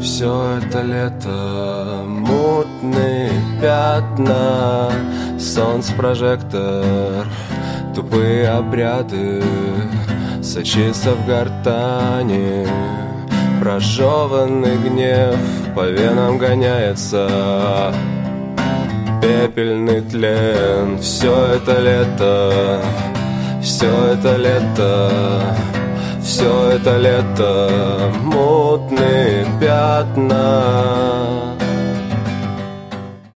Все это лето, мутные пятна, солнце-прожектор, тупые обряды, сочится в гортани. Прожеванный гнев по венам гоняется, пепельный тлен. Все это лето, все это лето, все это лето, мутные пятна.